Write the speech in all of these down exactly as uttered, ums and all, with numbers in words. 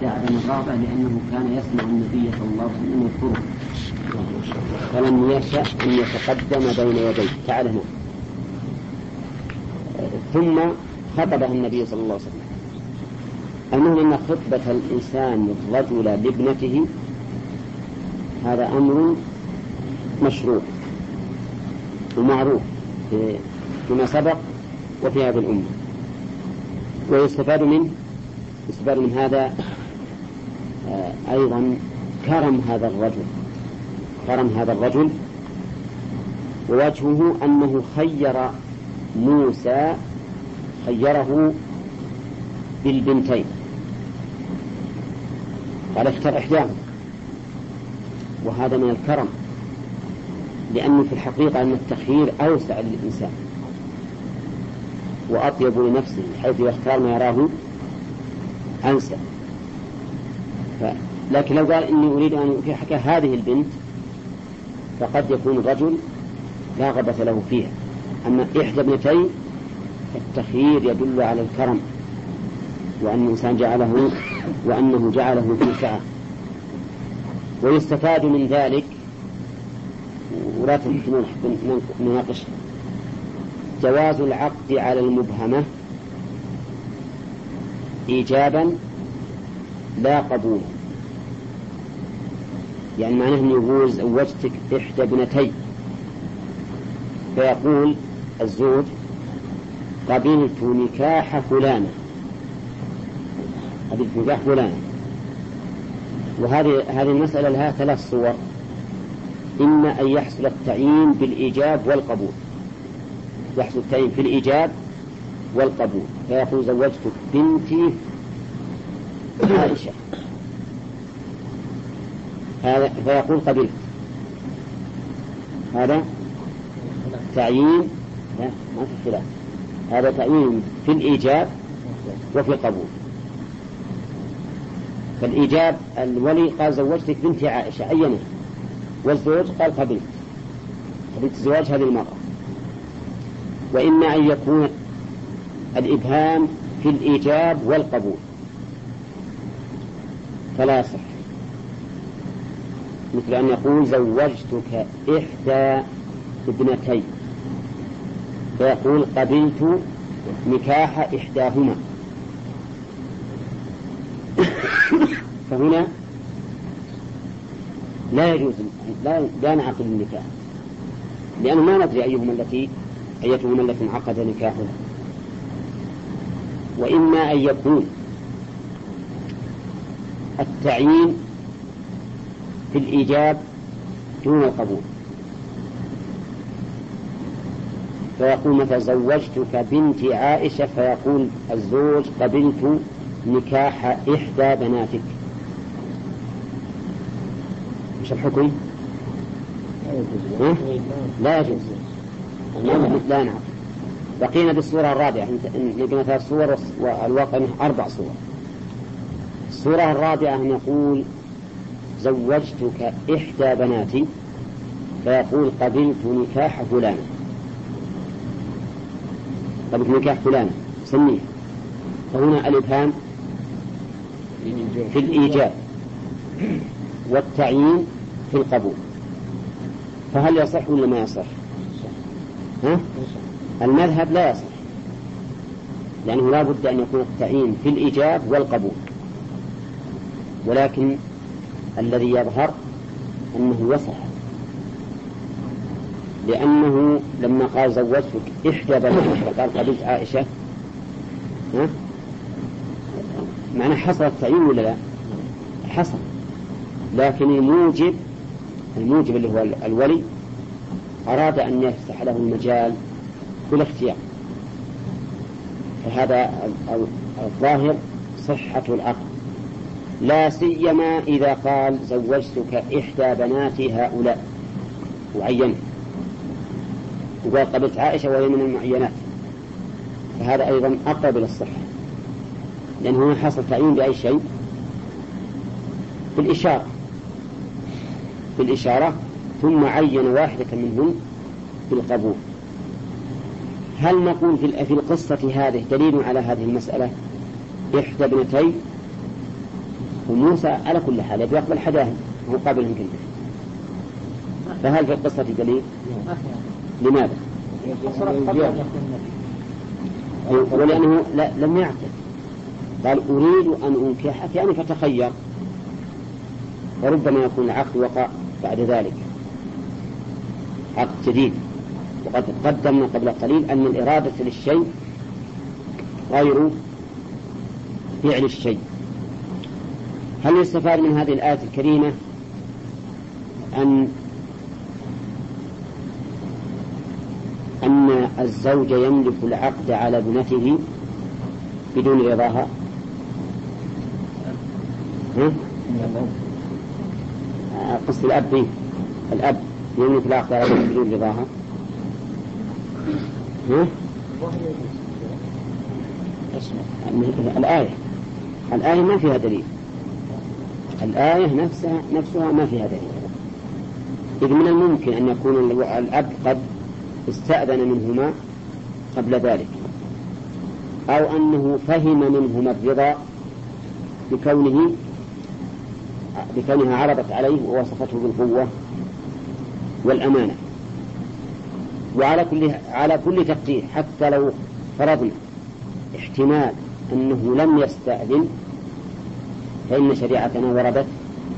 استعظم الرغبة لأنه كان يسمع النبي صلى الله عليه وسلم يذكره فلم يشأ أن يتقدم بين يديه. تعال هنا. ثم خطبه النبي صلى الله عليه وسلم. المهم أن خطبة الإنسان الرجل لابنته هذا أمر مشروع ومعروف فيما سبق وفي هذه الأمة. ويستفاد منه يستفاد من هذا أيضا كرم هذا الرجل كرم هذا الرجل ووجهه أنه خير موسى خيره بالبنتين قال اختر إحداهم، وهذا من الكرم لأنه في الحقيقة أن التخيير أوسع للإنسان وأطيب لنفسه حيث يختار ما يراه أنسى. ف... لكن لو قال إني أريد أن في حكى هذه البنت فقد يكون الرجل لا غبث له فيها. أما إحدى ابنتين التخيير يدل على الكرم وأن الإنسان جعله وأنه جعله في سعة. ويستفاد من ذلك ولا تمكنون نناقش جواز العقد على المبهمة إيجابا لا قبولا. يعني معناه أن يقول زوجتك إحدى ابنتي فيقول الزوج قبلت نكاح فلانة قبلت نكاح فلانة. وهذه هذه المسألة لها ثلاث صور. إما أن يحصل التعيين بالإيجاب والقبول يحصل التعيين في الإيجاب والقبول فيقول زوجتك بنتي عائشة هذا فيقول قبلت. هذا تعيين لا ما في خلاف. هذا تعيين في الإيجاب وفي القبول. فالإيجاب الولي قال زوجتك بنتي عائشة عينه، والزوج قال قبلت قبلت زواج هذه المرأة. وإما أن يكون الإبهام في الإيجاب والقبول فلا يصح، مثل أن يقول زوجتك إحدى ابنتي فيقول قبلت نكاح إحداهما. فهنا لا يجوز لا, لا نعقد النكاح لأنه ما ندري أيهما التي أيتهما التي انعقد نكاحها. وإما أن يكون التعيين في الإيجاب دون القبول فيقول مثلا زوجتك بنتي عائشة فيقول الزوج قبلت نكاح إحدى بناتك. مش الحكم؟ لا يجوز لا نعم. بقينا بالصورة الرابعة نقنا ثلاث صور والواقع أربع صور. الصورة الرابعة أن يقول زوجتك إحدى بناتي فيقول قبلت نكاح فلان قبلت نكاح فلان سميه. فهنا الإبهام في الإيجاب والتعيين في القبول. فهل يصح ولا ما يصح؟ ها؟ المذهب لا يصح لأنه لا بد أن يكون التعيين في الإيجاب والقبول. ولكن الذي يظهر أنه يصح لأنه لما قال زوجتك إحدى بناتك وقال قبلت عائشة ها؟ معنى حصل التعيين ولا لا؟ حصل. لكن الموجب الموجب اللي هو الولي أراد أن يفتح له المجال بالاختيار. فهذا الظاهر صحة العقد لا سيما إذا قال زوجتك إحدى بناتي هؤلاء وعين وقال قبلت عائشة وهي من المعينات فهذا أيضا أقرب إلى الصحة لأنه هنا حصل تعيين بأي شيء بالإشارة بالإشارة ثم عين واحدة منهم بالقبول. هل نقول في القصة هذه دليل على هذه المسألة إحدى ابنتي وموسى على كل حال يبي يقبل هدايا هو قابل من كلمه. فهل في القصة دليل؟ لماذا؟ ولأنه لا لم يعتد، قال أريد أن أنكحك يعني فتخير، وربما يكون العقد وقع بعد ذلك عقد جديد. وقد قدمنا قبل قليل أن الإرادة للشيء غير فعل الشيء. هل يستفاد من هذه الآية الكريمة أن أن الزوج يملك العقد على ابنته بدون رضاها؟ قصد الأب الأب يملك العقد على ابنته بدون رضاها؟ ها؟ الآية الآية ما فيها دليل، الآية نفسها نفسها ما فيها دليل. إذ من الممكن أن يكون الأب قد استأذن منهما قبل ذلك، أو أنه فهم منهما الرضا بكونه بكونها عرضت عليه ووصفته بالقوة والأمانة. وعلى كل على كل تقدير حتى لو فرضنا احتمال أنه لم يستأذن فإن شريعتنا وردت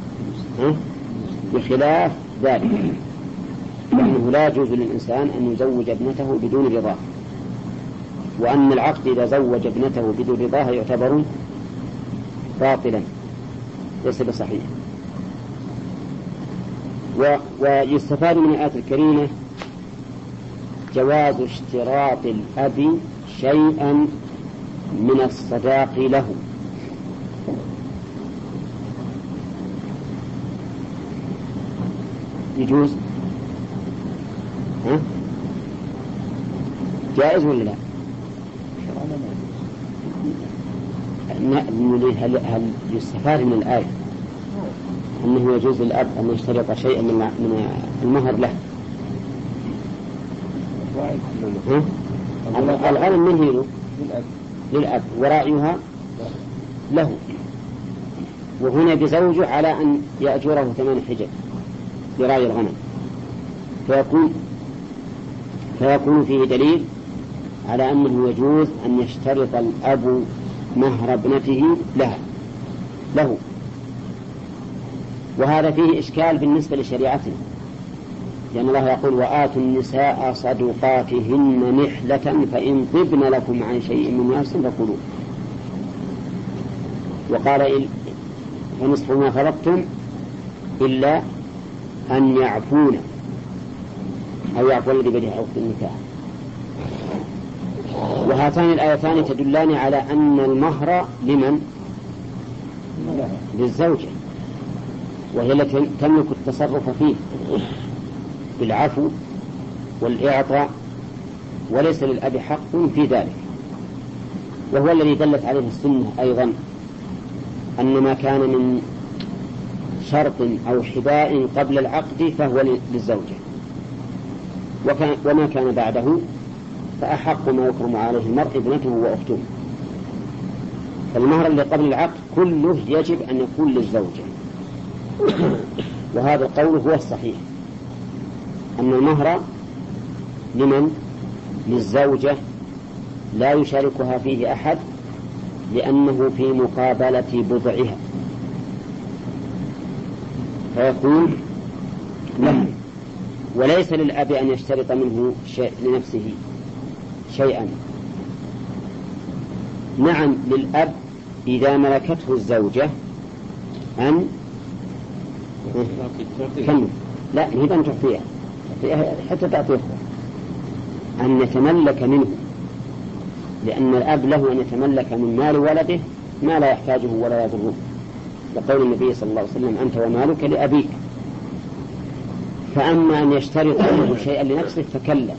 بخلاف ذلك، لأنه لا يجوز للإنسان أن يزوج ابنته بدون رضاه، وأن العقد إذا زوج ابنته بدون رضاه يعتبر باطلا ليس بصحيح. ويستفاد من الآية الكريمة جواز اشتراط الأب شيئا من الصداق له، يجوز؟ ها؟ جائز ولا لا؟ هل هل يستفاد من الآية أنه يجوز للأب أن يشترط شيئا من من المهر له؟ الغنم من هي له؟ للأب ورأيها له، وهنا بزوجه على أن يأجره ثمان حجج لرأي الغنم، فيكون فيكون فيه دليل على أنه يجوز أن يشترط الأب مهر ابنته لها له. وهذا فيه إشكال بالنسبة لشريعتنا، لأن الله يقول وآتوا النساء صدقاتهن نحلة فإن طبن لكم عن شيء من نفس فكلوه، وقال فنصف ما فرضتم إلا أن يعفون أو يعفو الذي بيده عقد النكاح. وهاتان الآيتان تدلان على أن المهر لمن؟ للزوجة، وهي التي تملك التصرف فيه بالعفو والإعطاء، وليس للأب حق في ذلك. وهو الذي دلت عليه السنة أيضا أن ما كان من شرط أو حباء قبل العقد فهو للزوجة، وكان وما كان بعده فأحق ما يكرم عليه المرء ابنته وأخته. فالمهر اللي قبل العقد كله يجب أن يكون للزوجة، وهذا القول هو الصحيح أن المهر لمن؟ للزوجة لا يشاركها فيه أحد، لأنه في مقابلة بضعها فيكون له، وليس للأب أن يشترط منه شيء لنفسه شيئا. نعم للأب إذا ملكته الزوجة أن كم لا هي أن تعطيها حتى تعطيه أن يتملك منه، لأن الأب له أن يتملك من مال ولده ما لا يحتاجه ولا يضره، لقول النبي صلى الله عليه وسلم أنت ومالك لأبيك. فأما أن يشترط منه شيئا لنفسه فكلا،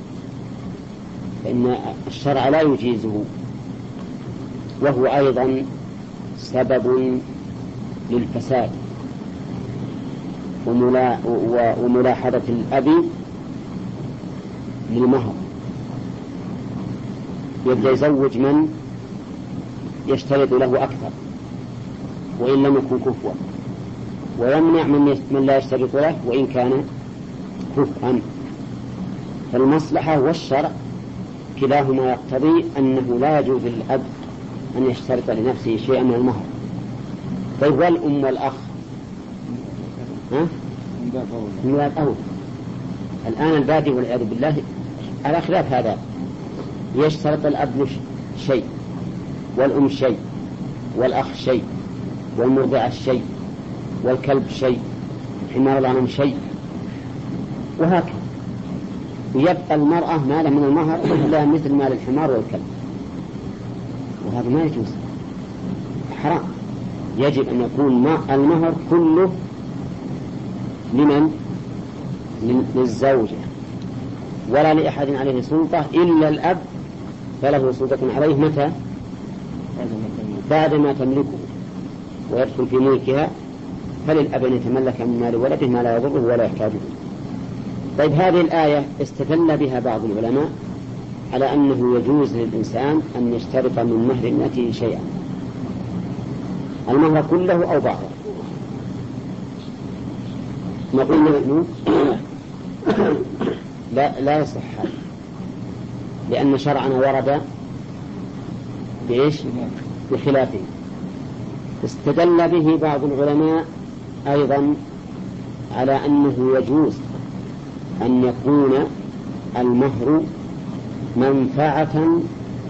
فإن الشرع لا يجيزه، وهو أيضا سبب للفساد وملا وملاحظة الأب للمهر، يبدأ يزوج من يشترط له أكثر وإن لم يكن كفوا، ويمنع من لا يشترط له وإن كان كفءا. فالمصلحة والشرع كلاهما يقتضي أنه لا يجوز للأب أن يشترط لنفسه شيئا من المهر. طيب والأم والأخ ها؟ من باب أول. الآن البادي والعياذ بالله على خلاف هذا، يشترط الأب شيء والأم شيء والأخ شيء والمرضعة شيء والكلب شيء حمار الغنم شيء وهكذا، ويبقى المرأة ماله من المهر إلا مثل مال الحمار والكلب، وهذا ما يجوز، حرام. يجب أن يكون المهر كله لمن؟ للزوجة، ولا لأحد عليه سلطة إلا الأب، فله سلطة عليه متى؟ بعد ما تملكه ويدخل في ملكها، فللأب أن يتملك من مال ولده ما لا يضره ولا يحتاجه. طيب هذه الآية استدل بها بعض العلماء على أنه يجوز للإنسان أن يشترط من مهر ابنته شيئا، المهر كله أو بعضه. نقول نحن لا, لا يصح هذا، لأن شرعنا ورد بإيش؟ بخلافه. استدل به بعض العلماء أيضا على أنه يجوز أن يكون المهر منفعة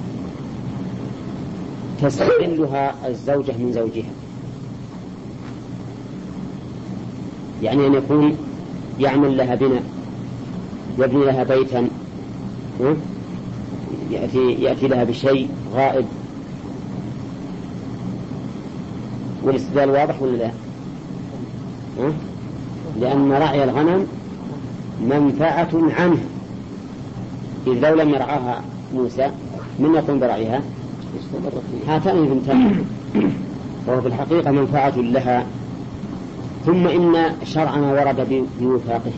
تستغلها الزوجة من زوجها، يعني أن يكون يعمل لها بناء، يبني لها بيتا، يأتي, يأتي لها بشيء غائب. والاستدلال واضح ولا لا؟ أه؟ لأن رعي الغنم منفعة عنها، إذ لو لم يرعاها موسى من يقوم برعيها؟ هاتان البنتان، وهو في الحقيقة منفعة لها. ثم إن شرعنا ورد بوفاقه،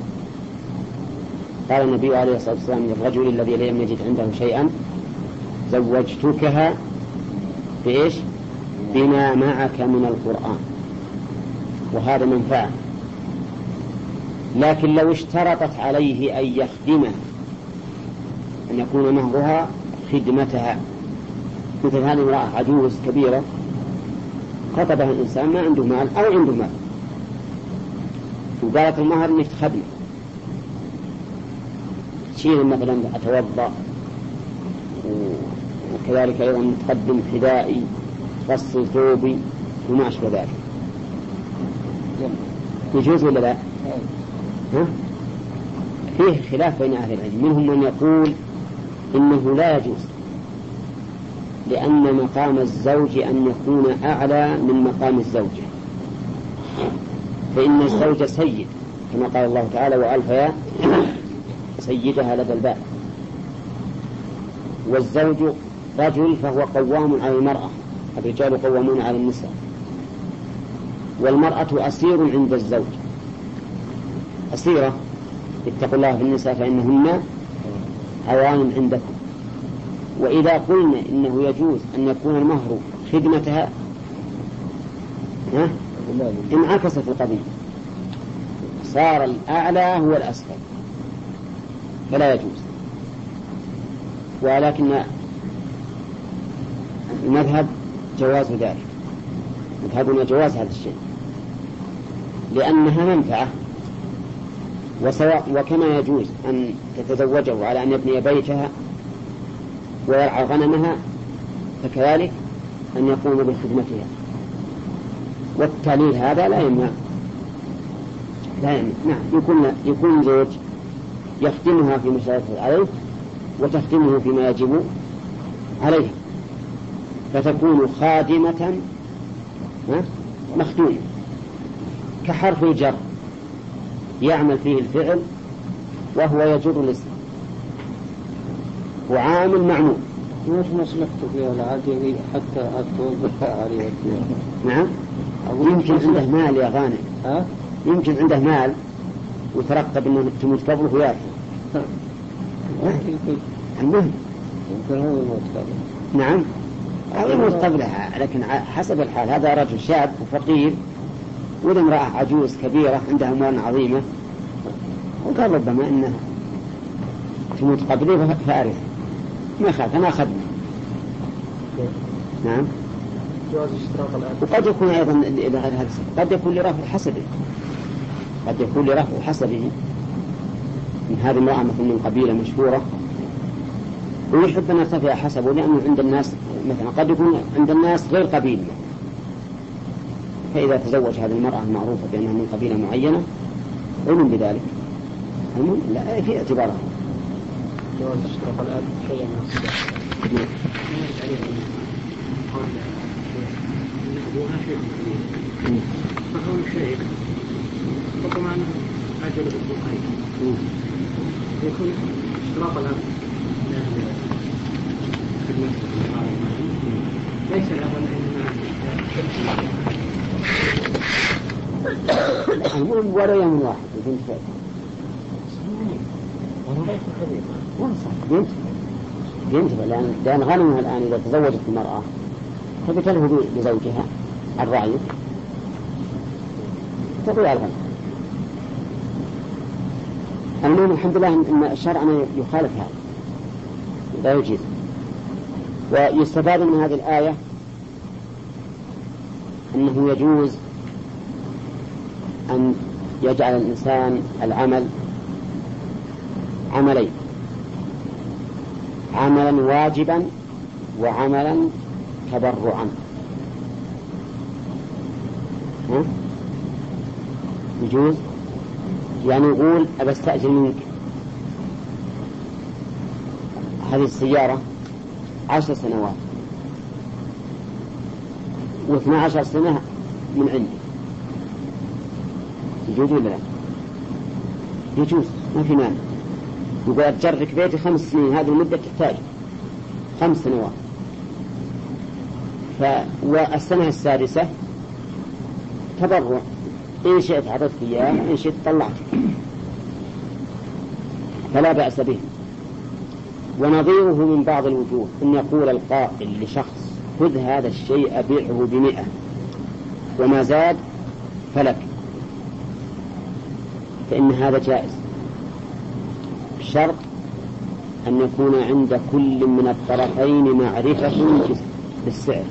قال النبي عليه الصلاة والسلام للرجل الذي لم يجد عنده شيئا: زوجتكها بإيش؟ بما معك من القرآن. وهذا منفعة. لكن لو اشترطت عليه أن يخدمها، أن يكون مهرها خدمتها، مثل هذه امرأة عجوز كبيرة خطبها الإنسان ما عنده مال أو عنده مال، وقالت المهر إنك تخدمه، تشيل مثلا أتوضأ، وكذلك أيضا تقدم حذائي، غسل ثوبي وما أشبه ذلك، يجوز ولا لا؟ ها؟ فيه خلاف بين أهل العلم، منهم من يقول إنه لا يجوز، لأن مقام الزوج أن يكون أعلى من مقام الزوجة، فإن الزوج سيد كما قال الله تعالى: وألف يا سيدها لدى الباب. والزوج رجل فهو قوام على المرأة، الرجال قوامون على النساء، والمرأة أسير عند الزوج، أسيرة. اتقوا الله في النساء فإنهن عوان عندكم. وإذا قلنا إنه يجوز أن يكون المهر خدمتها، انعكست القضية، صار الأعلى هو الأسفل، فلا يجوز. ولكن المذهب جواز ذلك، مذهبنا جواز هذا الشيء، لأنها منفعة. وسواء وكما يجوز أن تتزوجه على أن يبني بيتها ويرعى غنمها، فكذلك أن يقوم بخدمتها. والتعليل هذا لا يمنع، لا يمنع. نعم، يكون يكون زوج يخدمها في مشاركة عليه وتخدمه فيما يجب عليه، فتكون خادمة مخدومة، كحرف الجر يعمل فيه الفعل وهو يجر الاسم، وعامل معمول. مش مصلحته فيها العادي حتى أتوقع عليه. نعم، يمكن عنده مال يا غانم، ها؟ يمكن عنده مال وترقب أنه تموت قبله وياك. المهم المهم يمكن هو يموت قبله. نعم، أو يموت قبلها، لكن حسب الحال. هذا رجل شاب وفقير وإذا امرأة عجوز كبيرة عندها أموال عظيمة، وقال ربما إنه تموت قبلي فأعرف ما يخاف أنا أخذني. نعم. وقد يكون أيضا إلى غير هذا، قد يكون لرفع حسبه، قد يكون لرفع حسبه من هذه المرأة مثل من قبيلة مشهورة ويحب أن يرتفع حسبه، لأنه عند الناس مثلا قد يكون عند الناس غير قبيلة، فإذا تزوج هذه المرأة المعروفة بأنها من قبيلة معينة علم بذلك، المهم لا في اعتبارها. جواز اشتراط الآب شيئا من الصداق. أبوها شيء كبير فهو شيء وطبعا أجل بالبقاء يكون اشتراط الآب ليس الأول المهم ولا يوم واحد بنت فائدة بنت بنت لأن لأن غنمها الآن إذا تزوجت المرأة فبتلهو بزوجها الرعي تضيع الغنم. المهم الحمد لله أن الشرع يخالف هذا لا يجيز. ويستفاد من هذه الآية أنه يجوز أن يجعل الإنسان العمل عملين، عملا واجبا وعملا تبرعا. يجوز يعني يقول أبستأجر منك هذه السيارة عشر سنوات واثنى عشر سنة من عندي، يجوز ولا لا؟ يجوز ما في مانع. يقول أتجرك بيتي خمس سنين، هذه المدة تحتاج خمس سنوات، ف... والسنة السادسة تبرع، إن شئت عطتك إياه إن شئت طلعتك، فلا بأس به. ونظيره من بعض الوجوه أن يقول القائل لشخص خذ هذا الشيء بيعه بمئة وما زاد فلك، فإن هذا جائز بشرط أن يكون عند كل من الطرفين معرفة بالسعر،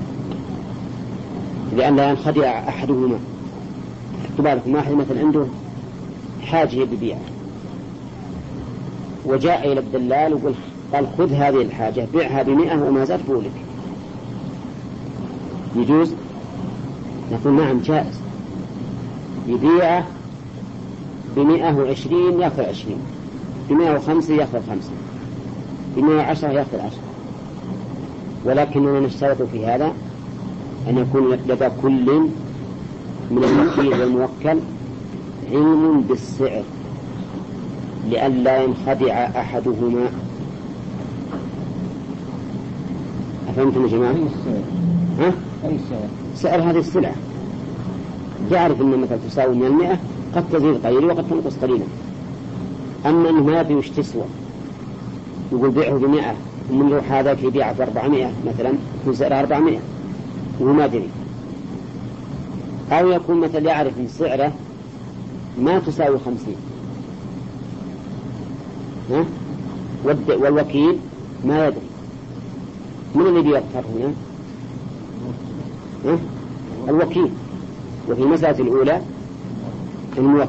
لأن لا ينخدع أحدهما. تبارك واحد مثلا عنده حاجة ببيع وجاء إلى الدلال وقال قال خذ هذه الحاجة بيعها بمئة وما زاد فولك، يجوز؟ نقول نعم جائز، يبيعه بمئة وعشرين يأخذ عشرين، بمئة وخمسة يأخذ خمسة، بمئة وعشرة يأخذ عشرة، ولكننا نشترط في هذا أن يكون لدى كل من الوكيل والموكل علم بالسعر لئلا ينخدع أحدهما. أفهمتم يا جماعة؟ ها؟ أي سعر؟ سعر هذه السلعة يعرف أن مثلا تساوي من المئة قد تزيد قليلا وقد تنقص قليلا، أما أنه ما يدري وش تسوى يقول بيعه بمئة ومن يروح هذا في بيعه بأربعمائة مثلا يكون سعرها أربعمائة وهو ما يدري، أو يكون مثلا يعرف أن سعره ما تساوي خمسين ها؟ والوكيل ما يدري. من الذي يغتر هنا؟ ها؟ الوكيل. وفي المسألة الأولى الموكل.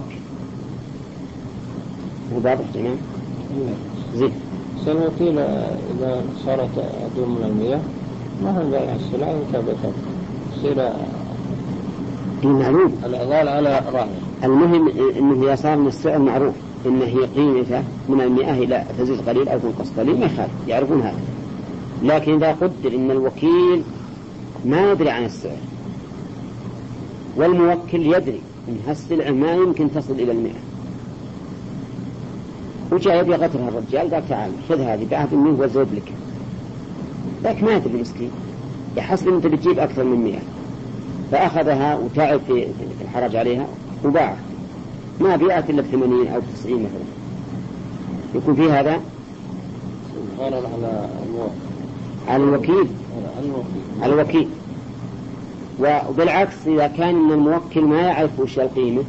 واضح جميعا؟ زين. الوكيل إذا صارت أدوم من المياه ما هو بيع السلعة وتابتها سلعة المعلوم الأغال على راعي. المهم إنه إذا صار من السعر معروف إنه هي قيمته من المئة إلى تزيد قليل أو تنقص قليل ما يخالف، يعرفون هذا. لكن إذا قدر إن الوكيل ما يدري عن السعر والموكل يدري إن هالسلعة ما يمكن تصل إلى المئة وجاء يبي قتلها الرجال قال تعال خذ هذه بعهد منه وزود لك، لكن ما يدري المسكين يحسب أنت بتجيب أكثر من مئة فأخذها وتعب في الحرج عليها وباعها ما بيأت إلا بثمانين أو بتسعين مثلا، يكون في هذا غرر على على الوكيل الوكيل. وبالعكس إذا كان من الموكل ما يعرف وش القيمة،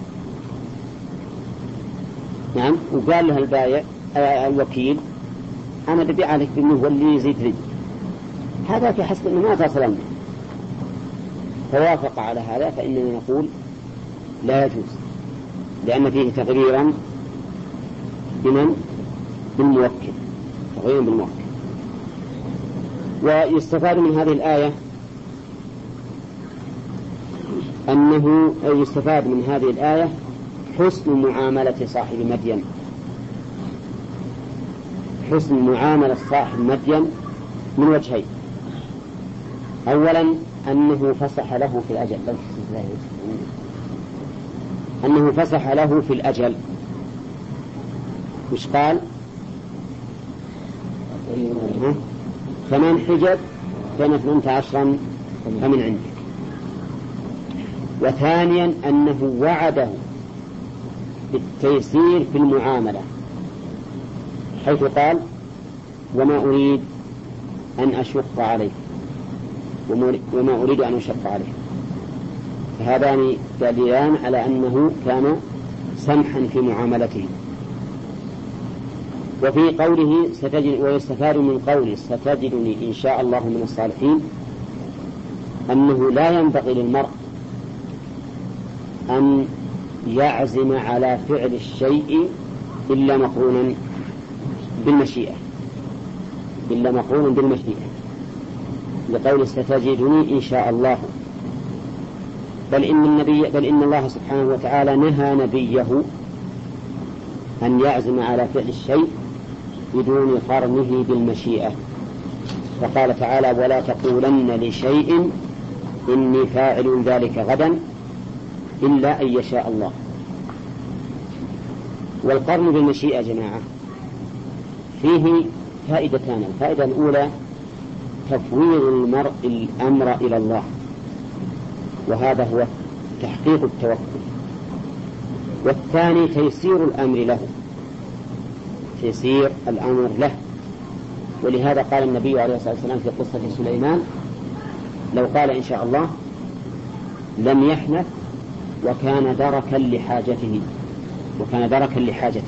نعم، وقال له البايع الوكيل أنا ببيع عليك بأنه هو اللي يزيد رجل، هذا في حسب أنه ما تصل منه، فوافق على هذا، فإننا نقول لا يجوز، لأن فيه تغريرا بمن؟ بالموكل، تغريرا بالموكل. ويستفاد من هذه الآية أنه يستفاد من هذه الآية حسن معاملة صاحب مدين، حسن معاملة صاحب مدين من وجهين. أولا أنه فسح له في الأجل، أنه فسح له في الأجل، وش قال؟ فمن حجب كان اثنتا عشرا فمن عندك. وثانيا أنه وعده بالتيسير في المعاملة، حيث قال وما أريد أن أشق عليه وما أريد أن أشق عليه، فهذان دليلان على أنه كان سمحا في معاملته. وفي قوله ستجد، ويستفاد من قوله ستجدني إن شاء الله من الصالحين، أنه لا ينبغي للمرء أن يعزم على فعل الشيء إلا مقرونا بالمشيئة، إلا مقرونا بالمشيئة، لقول ستجدني إن شاء الله. بل إن النبي بل إن الله سبحانه وتعالى نهى نبيه أن يعزم على فعل الشيء بدون قرنه بالمشيئة، فقال تعالى ولا تقولن لشيء إني فاعل ذلك غدا إلا أن يشاء الله. والقرن بالمشيئة يا جماعة فيه فائدتان. الفائدة الأولى تفويض المرء الأمر إلى الله، وهذا هو تحقيق التوكل. والثاني تيسير الأمر له، تيسير الأمر له. ولهذا قال النبي عليه الصلاة والسلام في قصة سليمان لو قال إن شاء الله لم يحنث وكان دركا لحاجته، وكان دركا لحاجته.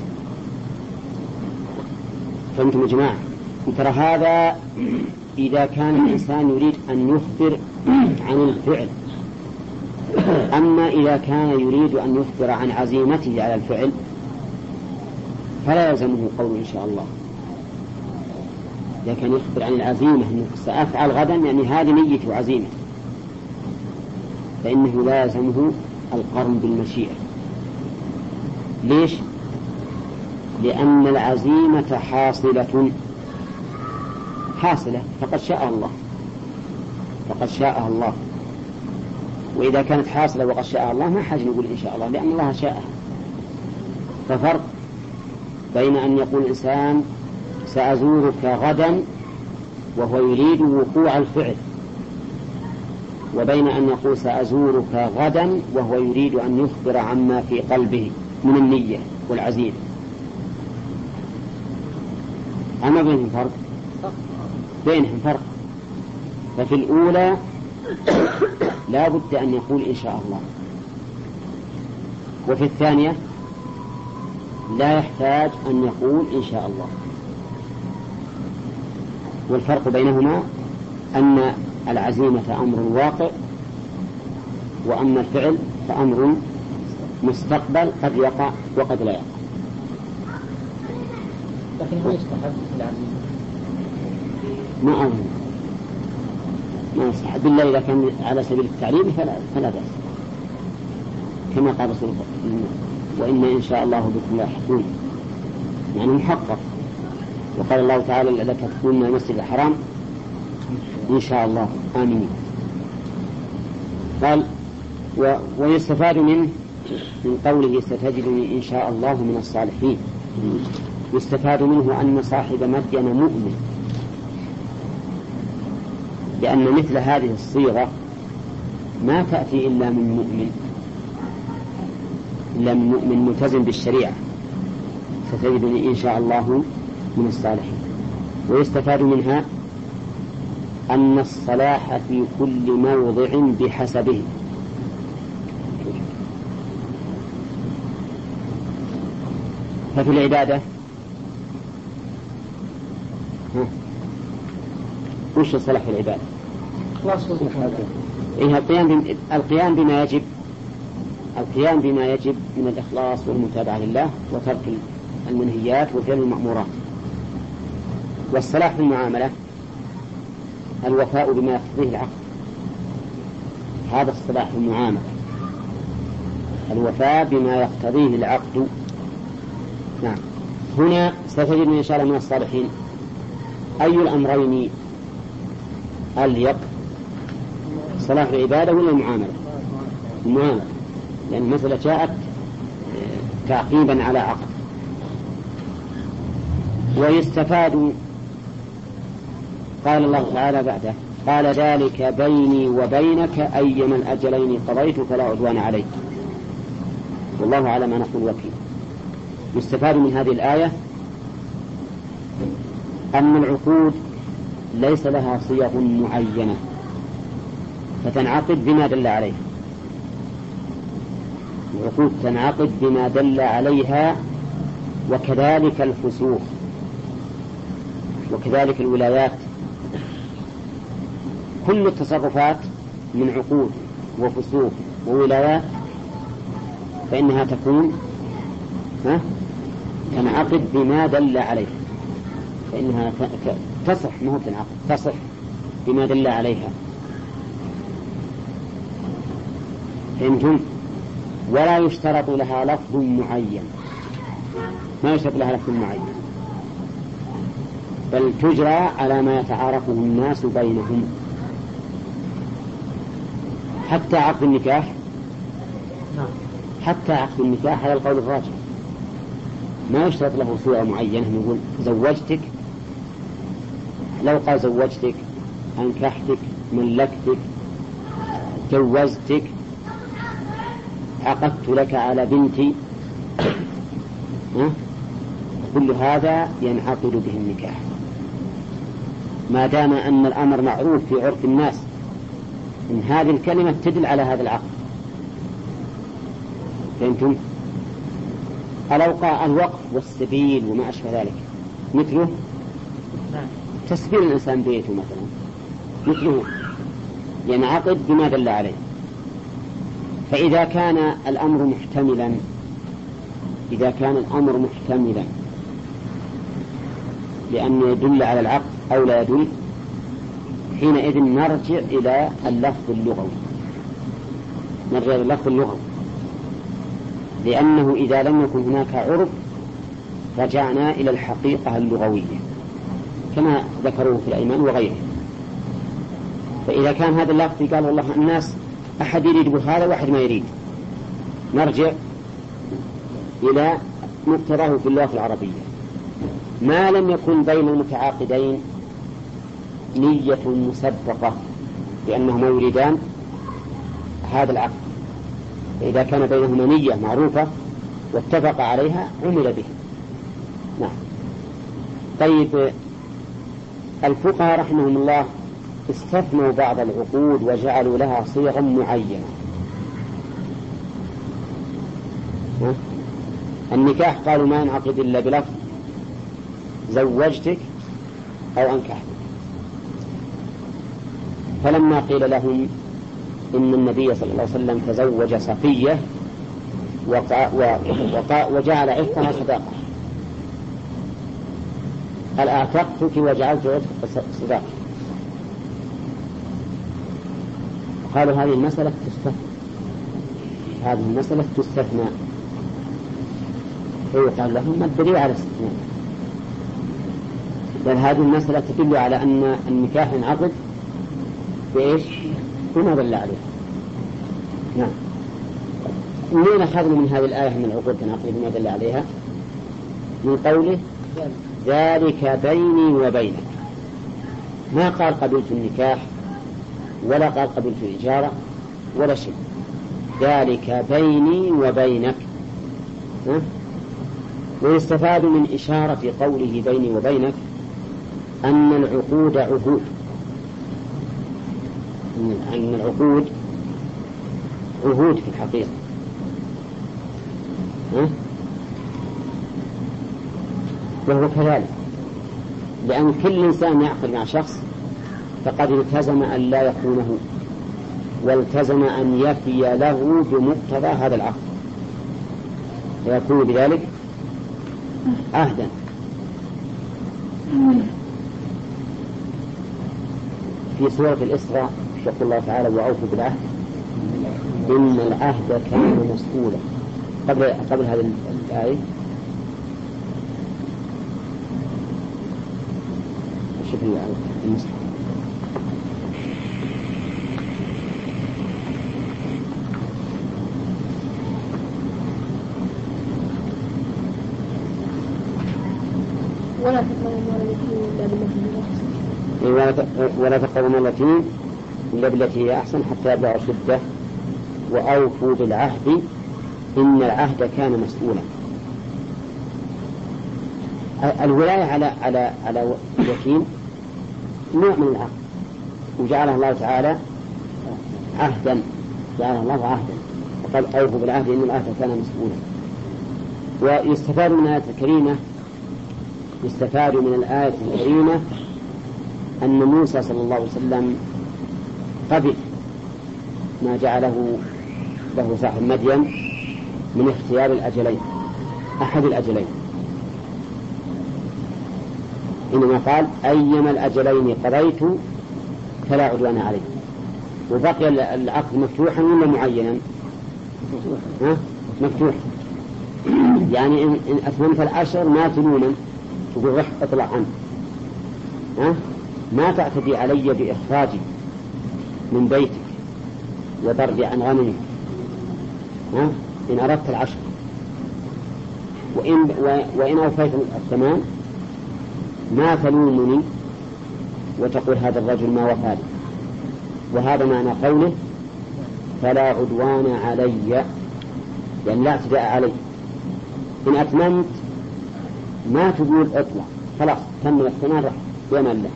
فهمتم يا جماعة؟ ترى هذا إذا كان الإنسان يريد أن يخبر عن الفعل. أما إذا كان يريد أن يخبر عن عزيمته على الفعل فلا يلزمه قول إن شاء الله. إذا كان يخبر عن العزيمة أنه سأفعل غدا، يعني هذه نيته وعزيمته، فإنه لا يلزمه القرن بالمشيئة. ليش؟ لأن العزيمة حاصلة حاصلة فقد شاء الله، فقد شاء الله. وإذا كانت حاصلة وقد شاء الله ما حاجة نقول إن شاء الله، لأن الله شاءها. ففرق بين أن يقول الإنسان سأزورك غدا وهو يريد وقوع الفعل، وبين أن يقول سأزورك غدا وهو يريد أن يخبر عما في قلبه من النية والعزيمة. أما بينهم فرق؟ بينهم فرق. ففي الأولى لا بد أن يقول إن شاء الله، وفي الثانية لا يحتاج أن يقول إن شاء الله. والفرق بينهما أن العزيمة أمر واقع، وأما الفعل فأمر مستقبل قد يقع وقد لا يقع. لكن هو يستحب العزيمة؟ ما أظن ما يستحب بالله إذا كان على سبيل التعليم فلا, فلا بأس، كما قال رسول الله وإن إن شاء الله بكم لاحقون، يعني محقق. وقال الله تعالى لك تكون من المسجد الحرام إن شاء الله آمين. قال و... ويستفاد منه من قوله ستجدني إن شاء الله من الصالحين، يستفاد منه أن صاحب مدين مؤمن، لأن مثل هذه الصيغة ما تأتي إلا من مؤمن، إلا من مؤمن ملتزم بالشريعة، ستجدني إن شاء الله من الصالحين. ويستفاد منها أن الصلاح في كل موضع بحسبه. ففي العبادة وش الصلاح في العبادة؟ إيه القيام بم... القيام بما يجب القيام بما يجب من الإخلاص والمتابعة لله وترك المنهيات وفعل المأمورات. والصلاح في المعاملة الوفاء بما يقتضيه العقد، هذا الصلاح في المعاملة، الوفاء بما يقتضيه العقد. نعم. هنا ستجد إن شاء الله من الصالحين أي الأمرين أليق، صلاح العبادة ولا المعاملة؟ المعاملة، لأن المسألة جاءت تعقيبا على عقد. ويستفاد قال الله تعالى بعده قال ذلك بيني وبينك أيما الأجلين قضيت فلا عدوان علي والله على ما نقول وكيل. يستفاد من هذه الآية أن العقود ليس لها صيغ معينة فتنعقد بما دل عليه، العقود تنعقد بما دل عليها، وكذلك الفسوق وكذلك الولايات، كل التصرفات من عقود وفسوق وولايات فإنها تكون ها تنعقد بما دل عليه، فإنها تصح ما هو تنعقد تصح بما دل عليها. فهمتم؟ ولا يشترط لها لفظ معين، ما يشترط لها لفظ معين، بل تجرى على ما يتعارفه الناس بينهم. حتى عقد النكاح حتى عقد النكاح على القول الراجح ما يشترط له صورة معينة، نقول زوجتك، لو قال زوجتك أنكحتك ملكتك جوزتك عقدت لك على بنتي، كل هذا ينعقد به النكاح ما دام أن الأمر معروف في عرف الناس إن هذه الكلمة تدل على هذا العقد. فهمتم؟ الوقف والسبيل وما أشبه ذلك مثله تسبيل الإنسان بيته مثلا مثله ينعقد بما دل عليه. فإذا كان الأمر محتملا إذا كان الأمر محتملا لأنه يدل على العقد أو لا يدل، حينئذ نرجع إلى اللفظ اللغوي نرجع إلى اللفظ اللغوي لأنه إذا لم يكن هناك عرف رجعنا إلى الحقيقة اللغوية كما ذكروه في الأيمان وغيره. فإذا كان هذا اللفظ قال والله الناس أحد يريد بهذا واحد ما يريد، نرجع إلى مقتضاه في اللغة العربية ما لم يكن بين المتعاقدين نية مسبقة لأنهما يريدان هذا العقد، فإذا كان بينهما نية معروفة واتفق عليها عمل به. نعم. طيب الفقهاء رحمهم الله استثنوا بعض العقود وجعلوا لها صيغا معينة. النكاح قالوا ما ينعقد إلا بلفظ زوجتك أو أنكحتك، فلما قيل لهم إن النبي صلى الله عليه وسلم تزوج صفية وقا وقا وجعل عتقها صداقة، هل أعتقتك وجعلت عتق صداقة؟ قالوا هذه المسألة تستثنى هذه المسألة تستثنى فيقال لهم ما الدليل على الاستثناء؟ بل هذه المسألة تدل على أن النكاح ينعقد بإيش؟ بما دل عليه. نعم. من أخذنا من هذه الآية من العقود تنعقد بما دل عليها؟ من قوله ذلك بيني وبينك، ما قال قبلت النكاح ولا قال قبلت الإجارة ولا شيء، ذلك بيني وبينك. ها؟ ويستفاد من إشارة قوله بيني وبينك أن العقود عهود أن العقود عهود في الحقيقة. ها؟ وهو كذلك، لأن كل إنسان يعقد مع شخص فقد التزم أن لا يخونه، والتزم أن يفي له بمقتضى هذا العقد، ويكون بذلك عهدا. في سورة الإسراء يقول الله تعالى: وأوفوا بالعهد إن العهد كان مسؤولا. قبل قبل هذه الآية شوف المصحف. ولا تقربوا اليتيم إلا بالتي هي أحسن. ولا تقربوا اليتيم إلا بالتي هي أحسن حتى يبلغ أشده وأوفوا بالعهد إن العهد كان مسؤولا. الولاية على على على اليتيم نوع من العهد، وجعله الله تعالى عهدا، جعله الله عهدا، وقال: أوفوا بالعهد إن العهد كان مسؤولا. ويستفاد من الآية الكريمة يستفاد من الآية الكريمة أن موسى صلى الله عليه وسلم قبل ما جعله له صاحب مدين من اختيار الأجلين، أحد الأجلين، إنما قال: أيما الأجلين قضيت فلا عدوان عليه. وبقي العقد مفتوحا ولا معينا؟ ها؟ مفتوح. يعني إن أتممت العشر ما تلوما تقول: رح اطلع عنه، ها؟ ما تعتدي علي بإخراجي من بيتك وضربي عن غنمك، ها؟ إن أردت العشر، وإن, وإن أوفيت الثمان ما تلومني وتقول هذا الرجل ما وفى. وهذا معنى قوله: فلا عدوان علي، يعني لا اعتداء علي. إن أتممت ما تقول اطلع، خلاص تم الثمان، رح بين الله.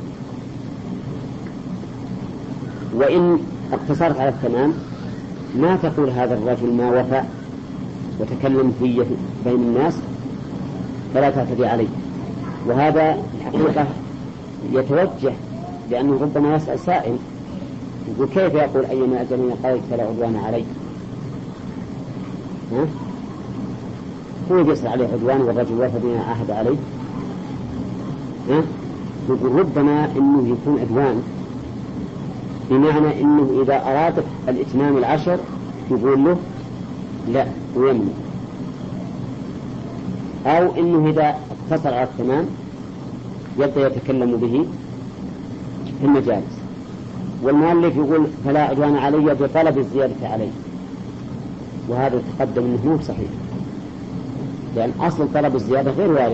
وإن اقتصرت على الثمان ما تقول هذا الرجل ما وفى وتكلم في بين الناس، فلا تعتدي عليه. وهذا الحقيقة يتوجه، لأنه ربما يسأل سائل يقول: كيف يقول أيما أجلين قضيت فلا عدوان علي؟ ها؟ هو يسأل عليه عدوان والرجل وفى بما عهد عليه؟ ها؟ يقول ربما إنه يكون عدوان بمعنى إنه إذا أراد الإتمام العشر يقول له لا ويمنع، أو إنه إذا اقتصر على الثمان يبدأ يتكلم به في المجالس. والمؤلف يقول: فلا عدوان علي بطلب الزيادة عليه، وهذا تقدم أنه مو صحيح، لأن أصل طلب الزيادة غير وارد.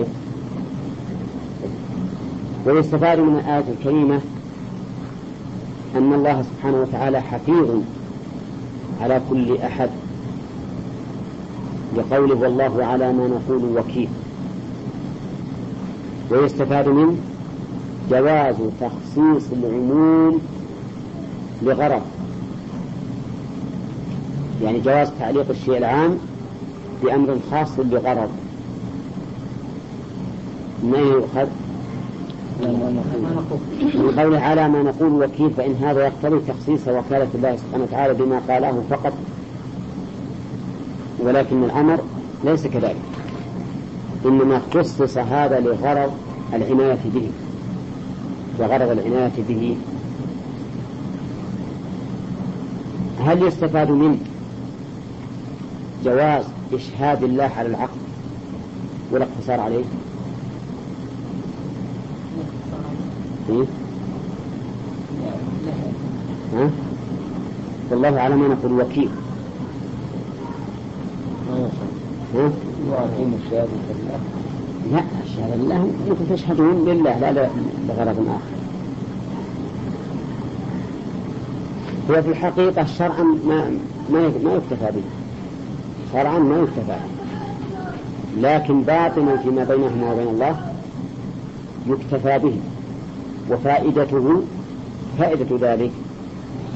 ويستفاد من الآية الكريمة أن الله سبحانه وتعالى حفيظ على كل أحد، لقوله: والله على ما نقول وكيل. ويستفاد منه جواز تخصيص العموم لغرض، يعني جواز تعليق الشيء العام بأمر خاص لغرض. ما يؤخذ من قوله على ما نقول وكيل، فإن هذا يقتضي تخصيص وكالة الله سبحانه وتعالى بما قاله فقط، ولكن الأمر ليس كذلك، إنما خصص هذا لغرض العناية به. وغرض العناية به هل يستفاد منه جواز إشهاد الله على العقد والاقتصار عليه؟ إيه؟ ها؟ والله على ما نقول وكيل. ها؟ وأقيم الشهادة لله. لا، الشهادة لله ممكن تشهدون لله لا لغرض آخر. هو في الحقيقة شرعا ما ما ما يكتفى به، شرعا ما يكتفى به، لكن باطنا فيما بينهما وبين الله يكتفى به. وفائدته فائدة ذلك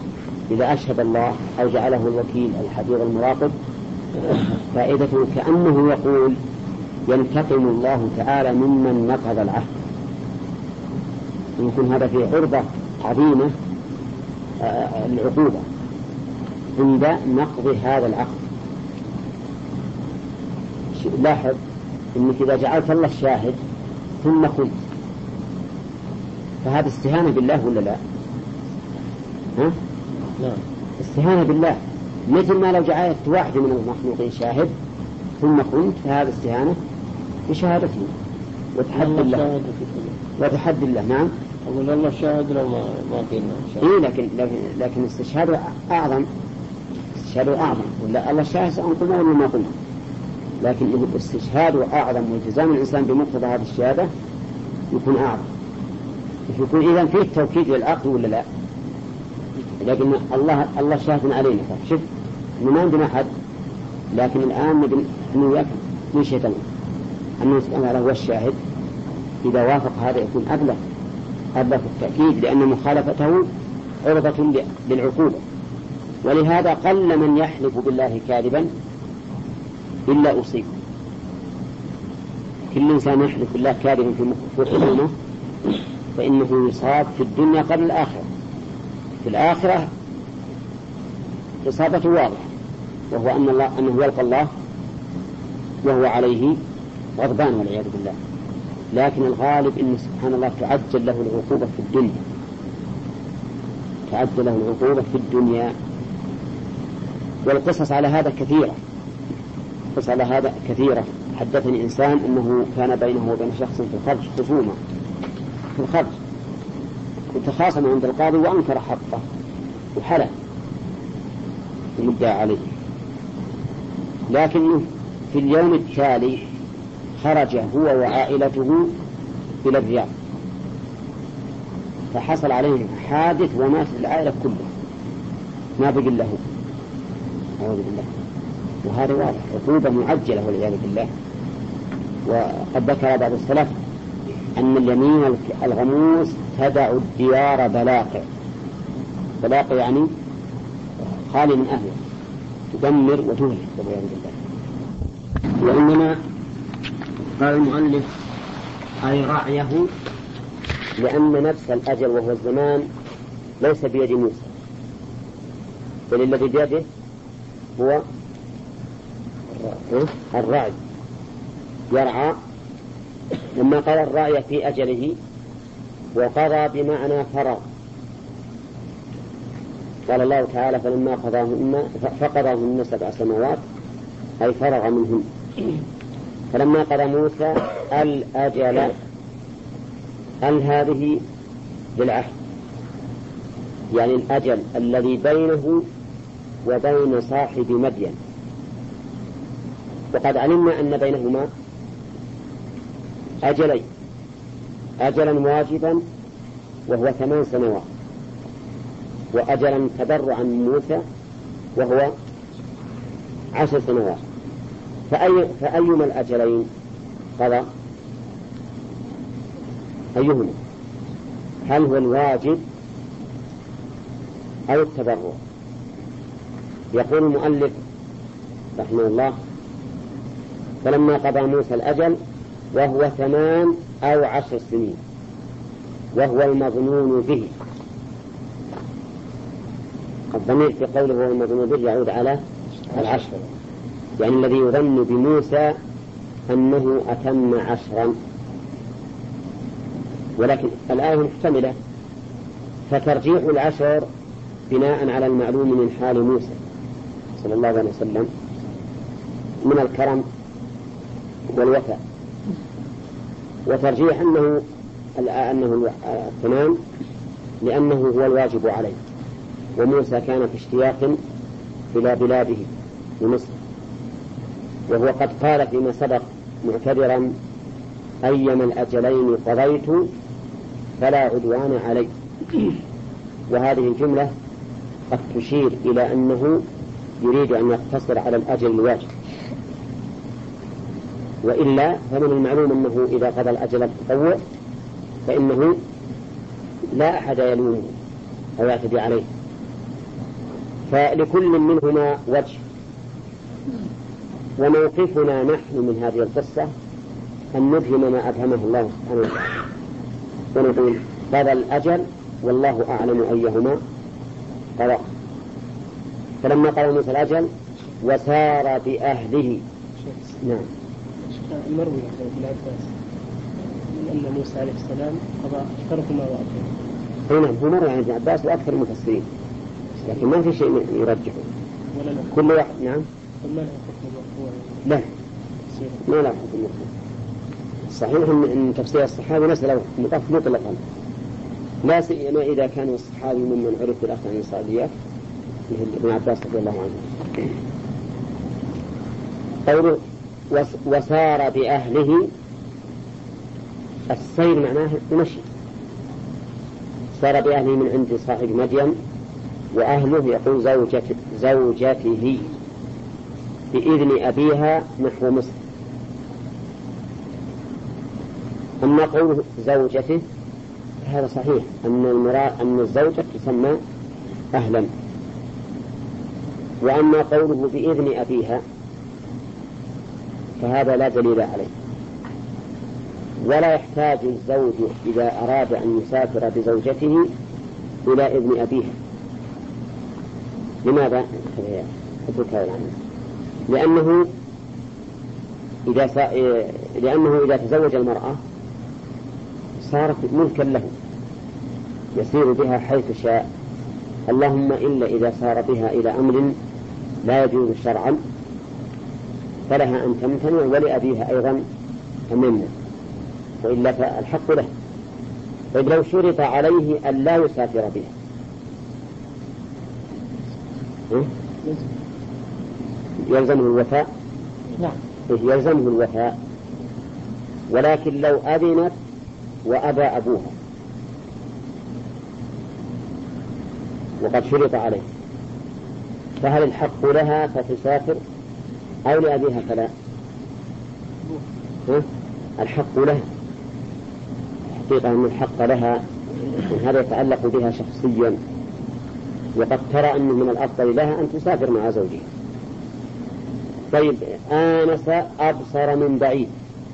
إذا أشهد الله أو جعله الوكيل الحفيظ المراقب فائدته كأنه يقول ينتقم الله تعالى ممن نقض العهد. يكون هذا في عرضة عظيمة العقوبة عند نقض هذا العقد. لاحظ أنك إذا جعلت الله الشاهد ثم خنت فهذا استهانة بالله ولا لا؟ ها؟ نعم. استهانة بالله، مثل ما لو جعلت واحد من المخلوقين شاهد ثم خنت فهذا استهانة بشهادته وتحدي الله وتحدي الله. نعم. أقول الله شاهد لو ما ما قلنا شاهد. إيه لكن لكن لكن استشهاده أعظم، استشهاده أعظم. ولا الله شاهد سأنقل ولا ما قلنا، لكن استشهاده أعظم والتزام الإنسان بمقتضى هذه الشهادة يكون أعظم. يكون إذا فيه توكيد للعقل ولا لا؟ لكن الله الله شاهد علينا. شوف ما عندنا أحد، لكن الآن نبي نياك من شيطان أنه سبحانه وتعالى هو الشاهد. إذا وافق هذا يكون أبلغ أبلغ التأكيد، لأن مخالفته عرضة للعقوبة. ولهذا قل من يحلف بالله كاذبا إلا أصيب. كل إنسان يحلف بالله كاذبا في خصومه فإنه يصاب في الدنيا قبل الآخرة. في الآخرة إصابته واضحة، وهو أن الله أنه يلقى الله وهو عليه غضبان والعياذ بالله. لكن الغالب إن سبحان الله تعجل له العقوبة في الدنيا، تعجل له العقوبة في الدنيا. والقصص على هذا كثيرة، قصص على هذا كثيرة. حدثني إنسان أنه كان بينه وبين شخص في الخرج خصومة في الخرج، وتخاصم عند القاضي وأنكر حقه وحلف المدعى عليه، لكنه في اليوم التالي خرج هو وعائلته إلى الرياض فحصل عليهم حادث ومات العائلة كلها، ما بقي له. أعوذ بالله. وهذا واضح عقوبة معجلة والعياذ بالله. وقد ذكر بعض السلف أن اليمين الغموس تدع الديار بلاقع. بلاقع يعني خالي من أهله، تدمر وتهلك والعياذ بالله. وإنما قال المؤلف أي رعيه، لأن نفس الأجل وهو الزمان ليس بيد موسى، بل الذي بيده هو الرعي، يرعى. لما قال الرعي في أجله وقضى بمعنى فرغ. قال الله تعالى فلما قضاهن فقضاهن سبع سماوات أي فرغ منهن. فلما قضى موسى الأجل أل هذه للعهد، يعني الأجل الذي بينه وبين صاحب مدين. وقد علمنا أن بينهما أجلين، أجلا واجبا وهو ثمان سنوات، وأجلا تبرعا من موسى وهو عشر سنوات. فأي فأيما الأجلين قضى؟ أيهما؟ هل هو الواجب أو التبرع؟ يقول المؤلف رحمه الله فلما قضى موسى الأجل وهو ثمان أو عشر سنين، وهو المظنون به. الضمير في قوله هو المظنون به يعود على العشر، يعني الذي يظن بموسى أنه أتم عشرا. ولكن الآية محتملة، فترجيح العشر بناء على المعلوم من حال موسى صلى الله عليه وسلم من الكرم والوفاء، وترجيح أنه أنه الثمان لأنه هو الواجب عليه، وموسى كان في اشتياق إلى بلاده بمصر، وهو قد قال فيما سبق معتبرا أيما الأجلين قضيت فلا عدوان علي. وهذه الجملة قد تشير إلى أنه يريد أن يقتصر على الأجل الواجب، وإلا فمن المعلوم أنه إذا قضى الأجل التطوع فإنه لا أحد يلومه أو يعتدي عليه، فلكل منهما وجه، وموقفنا نحن من هذه القصة أن نفهم ما أفهمه الله سبحانه وتعالى، ونقول قضى الأجل والله أعلم أيهما قضى. فلما قضى موسى الأجل وسار بأهله. نعم. المروي عن ابن عباس من أن موسى عليه السلام قضى ترك ما وعده. نعم، هو مروي عن ابن عباس وأكثر المفسرين، لكن ما في شيء يرجحه. ولا كل واحد. نعم. ما له حكم مرفوع؟ لا، ما له حكم مرفوع. صحيح أن تفسير الصحابي ليس له حكم مطلقا، لا سيما إذا كان الصحابي ممن عرف بالأخذ عن الإسرائيليات مثل ابن عباس رضي الله عنه. قوله وسار بأهله، السير معناه المشي. سار بأهله من عند صاحب مدين، وأهله يقول زوجته, زوجته بإذن أبيها نحو مصر. أما قوله زوجته هذا صحيح أن المراد أن الزوجة تسمى أهلا. وأما قوله بإذن أبيها فهذا لا دليل عليه، ولا يحتاج الزوج إذا أراد أن يسافر بزوجته إلى إذن أبيها. لماذا؟ لأنه إذا س... لأنه إذا تزوج المرأة صارت ملكا له، يسير بها حيث شاء، اللهم إلا إذا سار بها إلى أمر لا يجوز شرعا فلها أن تمتنع، ولأبيها أيضا أمنا، وإلا فالحق له. طيب لو شرط عليه أن لا يسافر بها يلزمه الوفاء؟ نعم يلزمه الوفاء، ولكن لو أذنت وأبى أبوها وقد شرط عليه فهل الحق لها فتسافر أو لأبيها فلا؟ الحق لها، حقيقة أن الحق لها، هذا يتعلق بها شخصيا، وقد ترى أنه من الأفضل لها أن تسافر مع زوجها. طيب آنس أبصر من بعيد.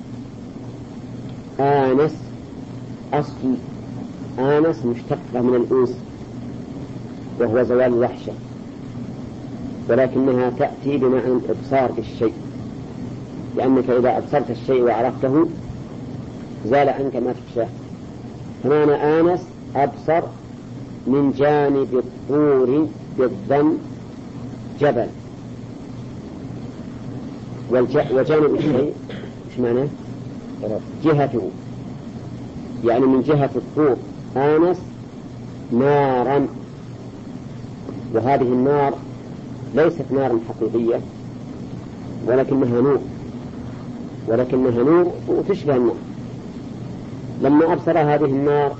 آنس أصل آنس مشتقة من الأنس وهو زوال الوحشة، ولكنها تأتي بمعنى الإبصار بالشيء، لأنك إذا أبصرت الشيء وعرفته زال عنك ما تخشاه. فمعنى آنس أبصر من جانب الطور بالضم جبل، وجانب الشيء إيش معناه؟ جهته، يعني من جهة الطور آنس نارا، وهذه النار ليست نارا حقيقية ولكنها نور، ولكنها نور وتشبه النار. لما أبصر هذه النار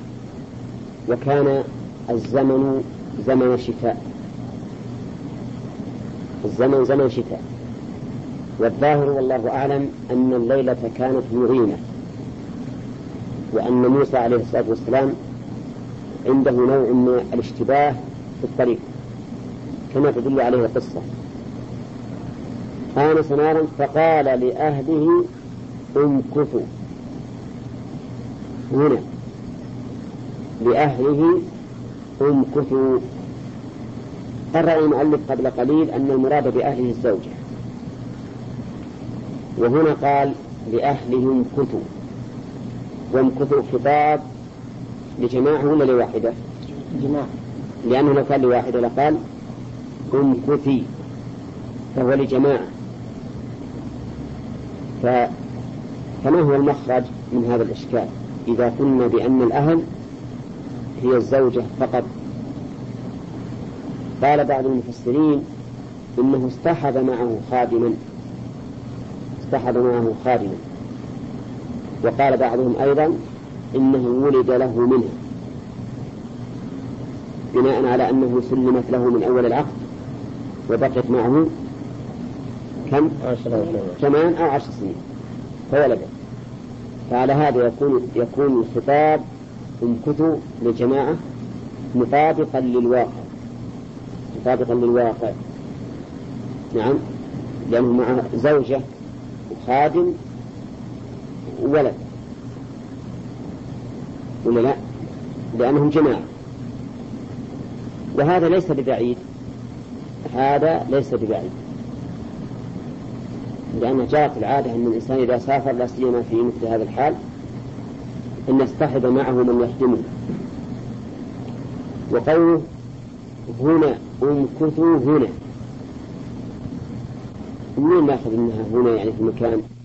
وكان الزمن زمن شتاء، الزمن زمن شتاء، والظاهر والله أعلم أن الليلة كانت مغيمة، وأن موسى عليه الصلاة والسلام عنده نوع من الاشتباه في الطريق كما تدل عليه القصة. آنس نارا فقال لأهله امكثوا، هنا لأهله امكثوا. قرر المؤلف قبل قليل أن المراد بأهله الزوجة، وهنا قال لأهله امكثوا، وامكثوا خطاب لجماعة ولا لواحدة؟ جماعة، لأنه لو كان لواحدة لقال امكثي، فهو لجماعة. ف... فما هو المخرج من هذا الإشكال إذا قلنا بأن الأهل هي الزوجة فقط؟ قال بعض المفسرين إنه اصطحب معه خادما، اصطحب معه خادما، وقال بعضهم أيضا إنه ولد له منها، بناء على أنه سلمت له من أول العقد وبقت معه كم؟ ثمان أو عشر سنين فولدت. فعلى هذا يكون يكون الخطاب امكثوا للجماعة مطابقا للواقع، مطابقا للواقع. نعم، لأنه مع زوجة وخادم وولد، ولا لا؟ لأنهم جماعة. وهذا ليس ببعيد، هذا ليس ببعيد، لأن جاءت العادة أن الإنسان إذا سافر لا سيما في مثل هذا الحال أن يصطحب معه من يخدمه. وقوله هنا امكثوا هنا، منين ناخذ انها هنا يعني في المكان؟